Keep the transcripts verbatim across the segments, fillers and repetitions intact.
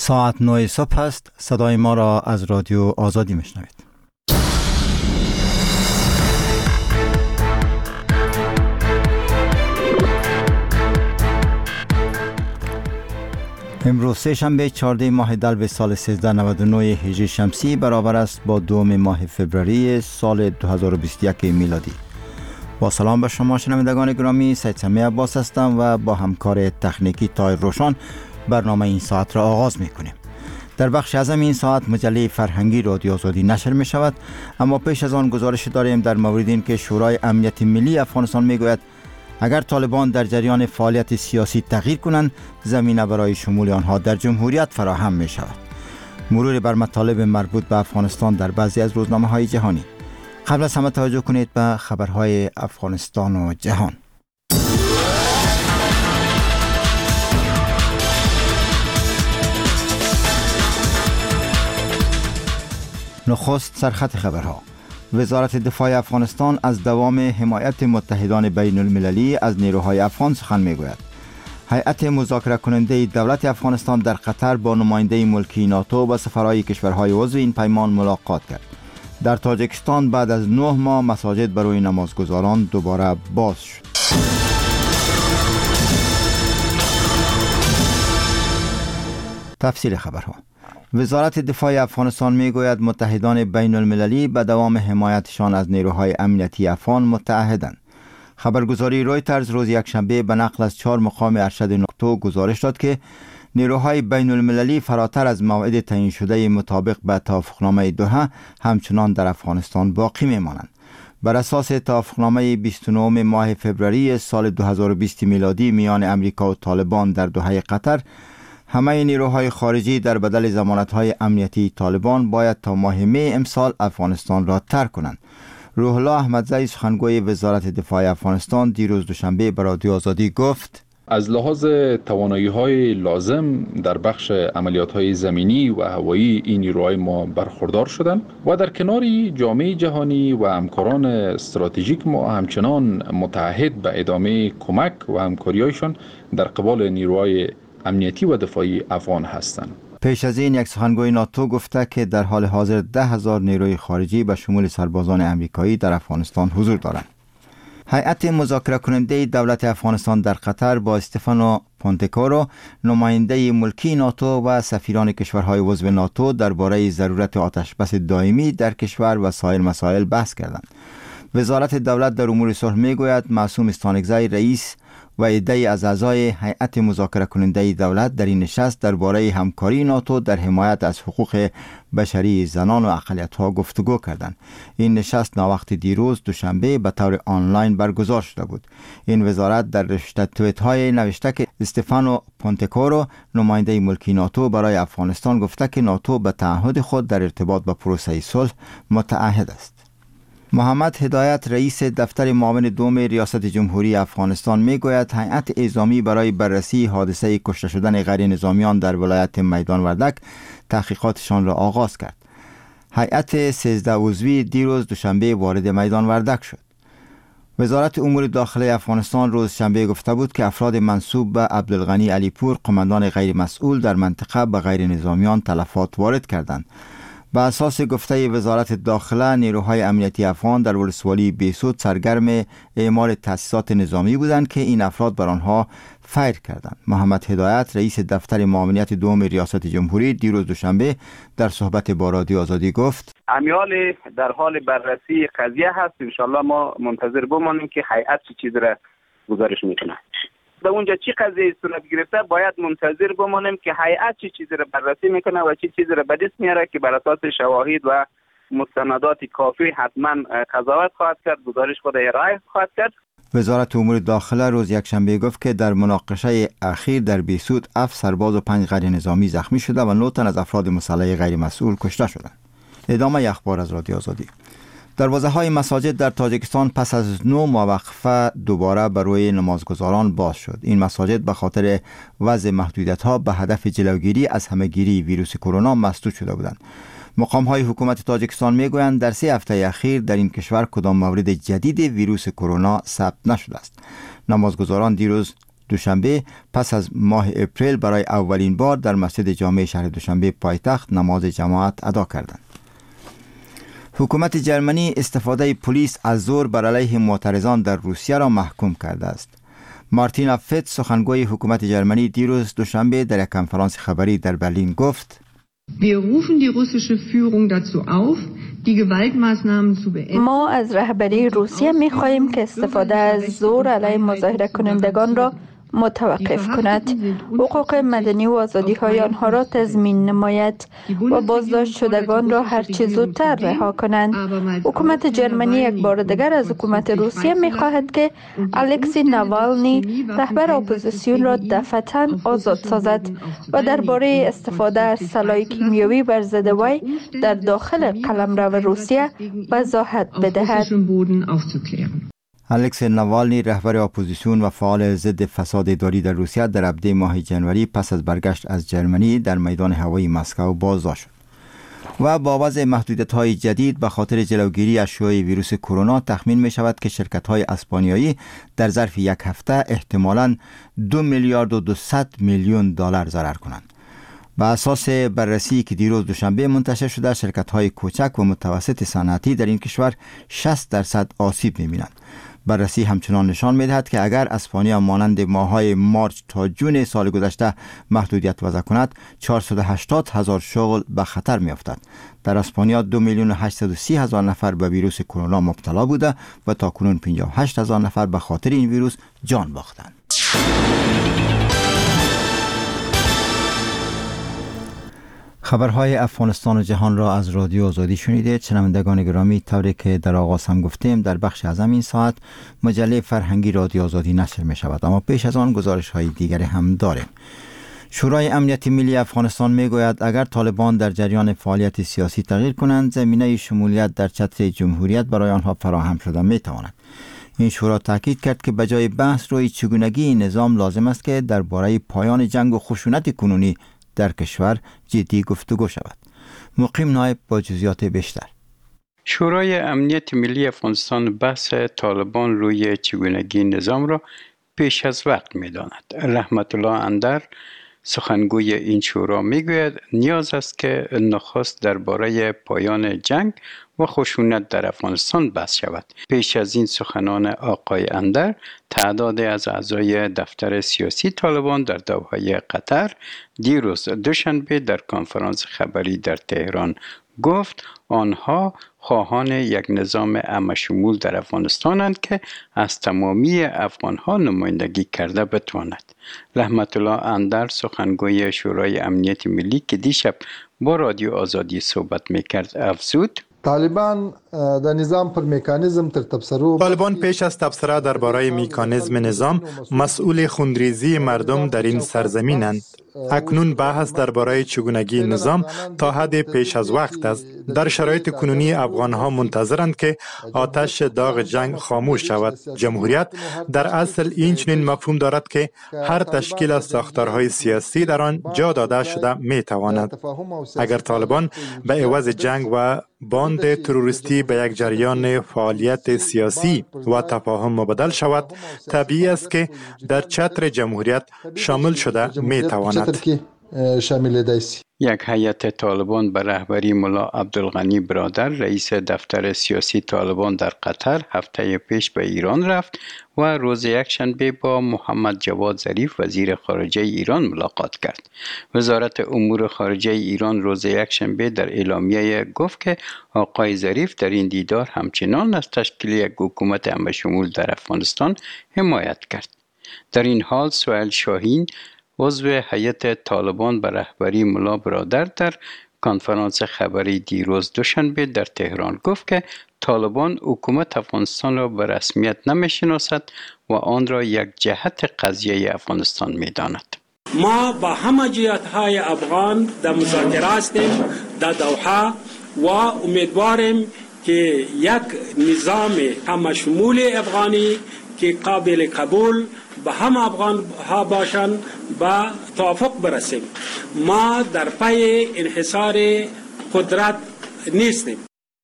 ساعت نه صبح است. صدای ما را از رادیو آزادی میشنوید. امروز سه شنبه چهاردهم ماه دلو سال سیزده نود و نه هجری شمسی برابر است با دوم ماه فوریه سال دو هزار و بیست و یک میلادی. با سلام به شما شنوندگان گرامی، سید سمیع عباس هستم و با همکار تکنیکی طاهر روشن برنامه این ساعت را آغاز میکنیم. در بخش اعظم این ساعت مجله فرهنگی رادیو آزادی نشر می شود، اما پیش از آن گزارش داریم در مورد این که شورای امنیت ملی افغانستان می گوید اگر طالبان در جریان فعالیت سیاسی تغییر کنند، زمینه برای شمول آنها در جمهوریت فراهم می شود. مرور بر مطالب مربوط به افغانستان در بعضی از روزنامه های جهانی. قبل از همه توجه کنید به خبرهای افغانستان و جهان. نخست سرخط خبرها. وزارت دفاع افغانستان از دوام حمایت متحدان بین المللی از نیروهای افغان سخن میگوید. هیئت مذاکره کننده دولت افغانستان در قطر با نماینده ملکی ناتو و سفرهای کشورهای عضو این پیمان ملاقات کرد. در تاجیکستان بعد از نه ماه مساجد برای نمازگزاران دوباره باز شد. تفصیل خبرها. وزارت دفاع افغانستان میگوید متحدان بین المللی به دوام حمایتشان از نیروهای امنیتی افغان متعهدند. خبرگزاری رویترز روز یکشنبه به نقل از چهار مقام ارشد ناتو گزارش داد که نیروهای بین المللی فراتر از موعد تعیین شده مطابق به توافقنامه دوحه همچنان در افغانستان باقی میمانند. بر اساس توافقنامه بیست و نه ماه فوریه سال دو هزار و بیست میلادی میان امریکا و طالبان در دوحه قطر، همه نیروهای خارجی در بدل ضمانت‌های امنیتی طالبان باید تا ماه می امسال افغانستان را ترک کنند. روح الله احمدزی سخنگوی وزارت دفاع افغانستان دیروز دوشنبه به رادیو آزادی گفت از لحاظ توانایی‌های لازم در بخش عملیات‌های زمینی و هوایی این نیروهای ما برخوردار شدند و در کنار جامعه جهانی و همکاران استراتژیک ما همچنان متعهد به ادامه کمک و همکاری‌هایشان در قبال نیروهای امنیتی و دفاعی افغان هستند. پیش از این یک سخنگوی ناتو گفته که در حال حاضر ده هزار نیروی خارجی به شمول سربازان امریکایی در افغانستان حضور دارند. هیئت مذاکره کننده دولت افغانستان در قطر با استفانو پونتکورو نماینده ملکی ناتو و سفیران کشورهای عضو ناتو درباره ضرورت آتشبس دائمی در کشور و سایر مسائل بحث کردند. وزارت دولت در امور صلح میگوید معصوم استانکزی رئیس و عده‌ای از اعضای هیئت مذاکره کننده دولت در این نشست درباره همکاری ناتو در حمایت از حقوق بشری زنان و اقلیت‌ها گفتگو کردند. این نشست ناوقت دیروز دوشنبه به طور آنلاین برگزار شده بود. این وزارت در رشته توییت‌های نوشته که استفانو پونتکورو نماینده ملکی ناتو برای افغانستان گفته که ناتو به تعهد خود در ارتباط با پروسه صلح متعهد است. محمد هدایت رئیس دفتر معاون دوم ریاست جمهوری افغانستان میگوید هیئت اعزامی برای بررسی حادثه کشته شدن غیر نظامیان در ولایت میدان وردک تحقیقاتشان را آغاز کرد. هیئت سیزده عضوی دیروز دوشنبه وارد میدان وردک شد. وزارت امور داخلی افغانستان روز شنبه گفته بود که افراد منسوب به عبدالغنی علیپور قماندان غیر مسئول در منطقه به غیر نظامیان تلفات وارد کردند. به اساس گفته وزارت داخله نیروهای امنیتی افغان در ولسوالی بیسود سرگرم اعمال تاسیسات نظامی بودند که این افراد بر آنها فیر کردند. محمد هدایت رئیس دفتر معاونیت دوم ریاست جمهوری دیروز دوشنبه در صحبت با رادیو آزادی گفت امیال در حال بررسی قضیه هست. ان شاء الله ما منتظر بمانیم که هیئت چه چیز را گزارش میکنه. به اونجا چی قضیه صورت گرفته باید منتظر بمانیم که هیئت چه چیزی را بررسی میکنه و چه چیزی را به دست میاره که بر اساس شواهد و مستندات کافی حتما قضاوت خواهد کرد، گزارش خود ارائه خواهد کرد. وزارت امور داخله روز یکشنبه گفت که در مناقشه اخیر در بیسود هفت سرباز و پنج غیر نظامی زخمی شده و نه تن از افراد مسلح غیر مسئول کشته شدند. ادامه اخبار از رادیو آزادی. دروازه های مساجد در تاجیکستان پس از نو ماه وقفه دوباره برای نمازگزاران باز شد. این مساجد به خاطر وضع محدودیت ها به هدف جلوگیری از همهگیری ویروس کرونا مسدود شده بودند. مقام های حکومت تاجیکستان میگویند در سه هفته اخیر در این کشور کدام مورد جدید ویروس کرونا ثبت نشده است. نمازگزاران دیروز دوشنبه پس از ماه اپریل برای اولین بار در مسجد جامع شهر دوشنبه پایتخت نماز جماعت ادا کردند. حکومت جرمنی استفاده پلیس از زور بر علیه معترضان در روسیه را محکوم کرده است. مارتینا فت سخنگوی حکومت جرمنی دیروز دوشنبه در یک کنفرانس خبری در برلین گفت: ما از رهبری روسیه می خواهیم که استفاده از زور علیه مظاهره کنندگان را متوقف کند، حقوق مدنی و آزادی های آنها را تضمین نماید و بازداشت شدگان را هر چه زودتر رها کنند. حکومت جرمنی یک بار دیگر از حکومت روسیه می خواهد که الکسی ناوالنی رهبر اپوزیسیون را دفعتاً آزاد سازد و درباره استفاده از سلاح کیمیایی بر ضد وی در داخل قلمرو روسیه وضاحت بدهد. الکسی ناوالنی رهبر اپوزیسیون و فعال ضد فساد اداری در روسیه در ابتدای ماه ژانویه پس از برگشت از جرمنی در میدان هوایی مسکو بازداشت شد و با وضع محدودیت‌های جدید به خاطر جلوگیری از شیوع ویروس کرونا تخمین می شود که شرکت‌های اسپانیایی در ظرف یک هفته احتمالاً دو میلیارد و دویست میلیون دلار ضرر کنند. بر اساس بررسی که دیروز دوشنبه منتشر شده، شرکت‌های کوچک و متوسط صنعتی در این کشور شصت درصد آسیب می‌بینند. بررسی همچنان نشان می‌دهد که اگر اسپانیا مانند ماه‌های مارچ تا جون سال گذشته محدودیت وضع کند، چهارصد و هشتاد هزار شغل به خطر می‌افتد. در اسپانیا دو میلیون و هشتصد و سی هزار نفر به ویروس کرونا مبتلا بوده و تاکنون پنجاه و هشت هزار نفر به خاطر این ویروس جان باختند. خبرهای افغانستان و جهان را از رادیو آزادی شنیدید. شنوندگان گرامی، طوری که در آغاز هم گفتیم، در بخش از این ساعت مجله فرهنگی رادیو آزادی نشر می شود، اما پیش از آن گزارش های دیگری هم داریم. شورای امنیت ملی افغانستان می گوید اگر طالبان در جریان فعالیت سیاسی تغییر کنند، زمینه شمولیت در چتر جمهوریت برای آنها فراهم شده می تواند. این شورا تاکید کرد که بجای بحث روی چگونگی نظام لازم است که درباره پایان جنگ و خشونت کنونی در کشور جدی گفتگو شود. مقیم نایب با جزئیات بیشتر. شورای امنیت ملی افغانستان بحث طالبان روی چگونگی نظام را پیش از وقت می‌داند. رحمت الله اندر سخنگوی این شورا میگوید نیاز است که نخست درباره پایان جنگ و خشونت در افغانستان بحث شود. پیش از این سخنان آقای اندر، تعداد از اعضای دفتر سیاسی طالبان در دوحه قطر دیروز دوشنبه در کنفرانس خبری در تهران گفت آنها خواهان یک نظام عامه‌شمول در افغانستانند که از تمامی افغانها نمایندگی کرده بتواند. رحمت الله اندر سخنگوی شورای امنیت ملی که دیشب با رادیو آزادی صحبت میکرد افزود طالبان در نظام پر مکانیزم تر تبصره طالبان پیش از تبصره درباره مکانیزم نظام مسئول خونریزی مردم در این سرزمینند. اکنون بحث درباره چگونگی نظام تا حد پیش از وقت است. در شرایط کنونی افغانها منتظرند که آتش داغ جنگ خاموش شود. جمهوریت در اصل این چنین مفهوم دارد که هر تشکیل از ساختارهای سیاسی در آن جا داده شده می تواند. اگر طالبان به عوض جنگ و باند تروریستی به یک جریان فعالیت سیاسی و تفاهم مبدل شود، طبیعی است که در چتر جمهوریت شامل شده می تواند. یک هیئت طالبان به رهبری ملا عبدالغنی برادر رئیس دفتر سیاسی طالبان در قطر هفته پیش به ایران رفت و روز یکشنبه با محمد جواد ظریف وزیر خارجه ایران ملاقات کرد. وزارت امور خارجه ایران روز یکشنبه در اعلامیه گفت که آقای ظریف در این دیدار همچنان از تشکیل یک حکومت عامه‌شمول در افغانستان حمایت کرد. در این حال سهیل شاهین عضو هیئت طالبان به رهبری ملا برادر در کنفرانس خبری دیروز دوشنبه در تهران گفت که طالبان حکومت افغانستان را به رسمیت نمی‌شناسد و آن را یک جهت قضیه افغانستان می‌داند. ما با همه جهت‌های افغان در مذاکره هستیم در دوحه و امیدواریم که یک نظام همه‌شمول افغانی که قابل قبول به همه افغان ها باشند به توافق برسیم. ما در پی انحصار قدرت نیستیم.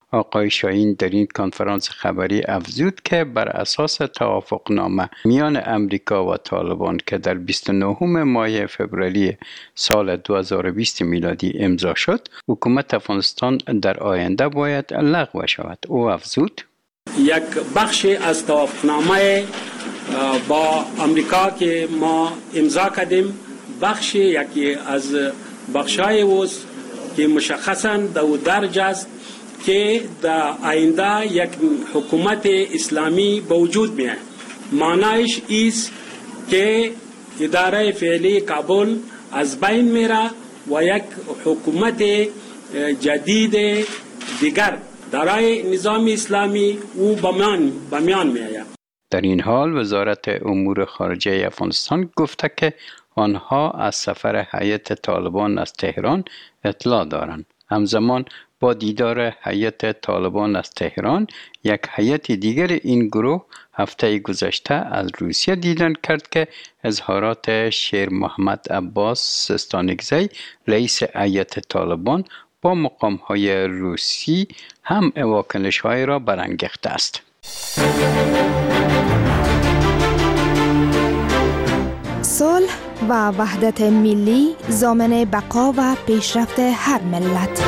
آقای شاهین در این کنفرانس خبری افزود که بر اساس توافقنامه میان امریکا و طالبان که در بیست و نهم ماه فوریه سال دو هزار و بیست میلادی امضا شد، حکومت افغانستان در آینده باید لغو شود. او افزود: یک بخش از توافقنامه با امریکا که ما امضا کردیم، بخش یکی از بخشای اوست که مشخصاً دو درجه است که در آینده یک حکومت اسلامی به وجود میاد. معنایش ایست که اداره فعلی کابل از بین میره و یک حکومت جدید دیگر درای نظام اسلامی او به میان میآید. در این حال وزارت امور خارجه افغانستان گفته که آنها از سفر هیئت طالبان از تهران اطلاع دارند. همزمان با دیدار هیئت طالبان از تهران، یک هیئت دیگر این گروه هفته گذشته از روسیه دیدن کرد که اظهارات شیر محمد عباس سستانگزی رئیس هیئت طالبان با مقام‌های روسی هم واکنش‌های را برانگیخته است. صلح و وحدت ملی ضامن بقا و پیشرفت هر ملت.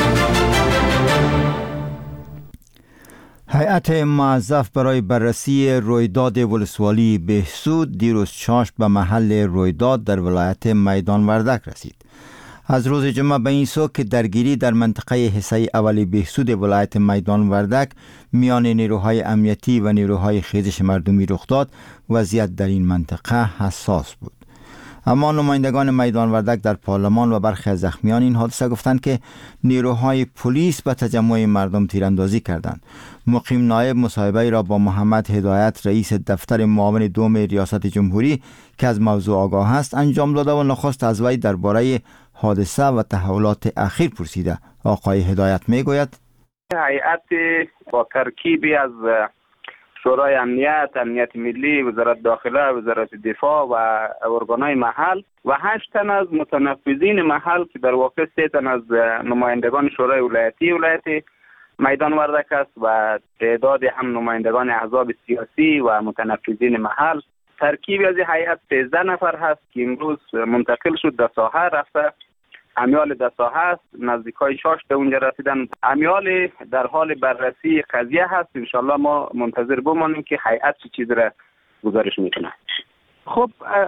هیئت موظف برای بررسی رویداد ولسوالی بهسود دیروز چاشت به محل رویداد در ولایت میدان وردک رسید. از روز جمعه به این سو که درگیری در منطقه حصه اول بهسود ولایت میدان وردک میان نیروهای امنیتی و نیروهای خیزش مردمی رخ داد، وضعیت در این منطقه حساس بود. اما نمایندگان میدان وردک در پارلمان و برخی از زخمیان این حادثه گفتند که نیروهای پلیس به تجمع مردم تیراندازی کردند. مقیم نایب مصاحبه را با محمد هدایت رئیس دفتر معاون دوم ریاست جمهوری که از موضوع آگاه است انجام داده و نخست از وی درباره حادثه و تحولات اخیر پرسیده. آقای هدایت میگوید: هیئت با ترکیبی از شورای امنیت، امنیت ملی، وزارت داخله، وزارت دفاع و ارگانهای محل و هشت تن از متنفذین محل که در واقع سه تن از نمایندگان شورای ولایتی ولایت میدان وردک است و تعداد هم نمایندگان احزاب سیاسی و متنفذین محل. ترکیبی از هیئت سیزده نفر هست که امروز منتقل شد در ساحه رفته. امیال در ساحه است، نزدیکای شاش به اونجا رسیدن. امیال در حال بررسی قضیه هست. انشالله ما منتظر بمانیم که هیئت چه چیز را گزارش میکنه. خب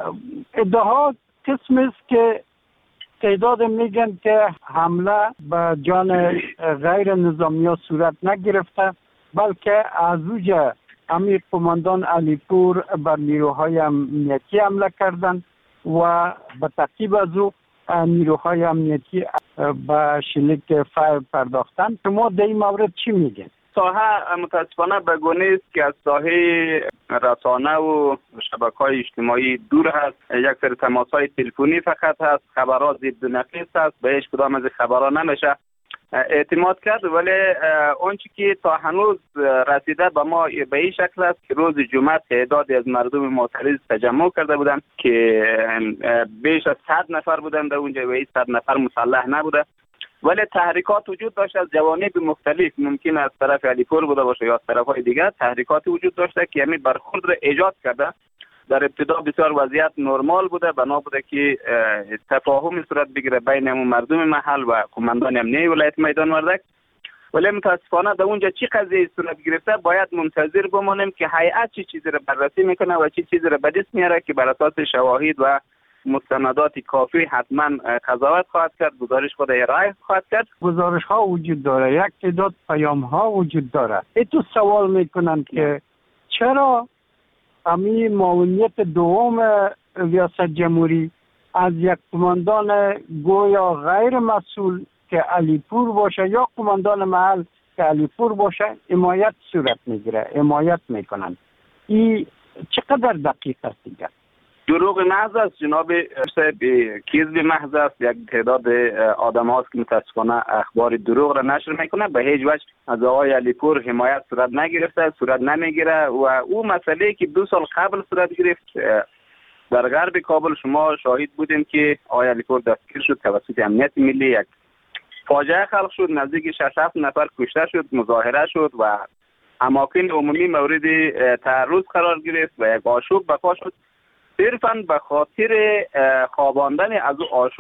ادعا قسم است که تعداد میگن که حمله به جان غیر نظامی ها صورت نگرفته، بلکه از اوجه امیر قماندان علیپور بر نیروهای امنیتی حمله کردند و به تعقیب از او نیروهای امنیتی به شلیک فایر پرداختند. شما در این مورد چی میگین؟ ساحه متاسفانه به گونه است که از ساحه رسانه و شبکه‌های اجتماعی دور هست. یک سری تماس‌های تلفنی فقط هست. خبرات ضد و نقیض است. به هیچ کدام از خبرها نمیشه اعتماد کرد، ولی آنچه که تا هنوز رسیده به ما به این شکل است که روز جمعه تعدادی از مردم معترض تجمع کرده بودند که بیش از صد نفر بودند در اونجا و این صد نفر مسلح نبوده، ولی تحریکات وجود داشت از جوانب مختلف. ممکن از طرف علیپور بوده باشه یا از طرف‌های دیگر. تحریکات وجود داشته که همین برخورد را ایجاد کرده. در ابتدا بسیار وضعیت نرمال بوده، بنا بوده که تفاهم صورت بگیره بین مردم محل و قماندان امنیتی ولایت میدان وردک، ولی متاسفانه در اونجا چی قضیه صورت گرفته باید منتظر بمانیم که هیئت چه چیزی را بررسی میکنه و چه چیزی را به دست میاره که بر اساس شواهد و مستندات کافی حتما قضاوت خواهد کرد، گزارش خود ارائه خواهد کرد. گزارش ها وجود داره، یک تعداد پیام ها وجود داره. ایتو سوال میکنن که چرا امی معاونیت دوم ریاست جمهوری از یک قماندان گویا غیر مسئول که علیپور باشه یا قماندان محل که علیپور باشه حمایت صورت میگیره، حمایت میکنن. این چقدر دقیق است دیگر؟ دروغ محض است جناب صاحب، کذب محض است. یک تعداد آدم هاست که متاسفانه اخبار دروغ را نشر میکنه. به هیچ وجه از آقای علیپور حمایت صورت نگرفته، صورت نمیگیره و او مسئله که دو سال قبل صورت گرفت در غرب کابل شما شاهد بودین که آقای علیپور دستگیر شد توسط امنیت ملی. یک فاجعه خلق شد، نزدیک شش هفت نفر کشته شد، مظاهره شد و اماکن عمومی مورد تعرض قرار گرفت و یک آشوب بپا شد صرفاً به خاطر خواباندن از او آشوب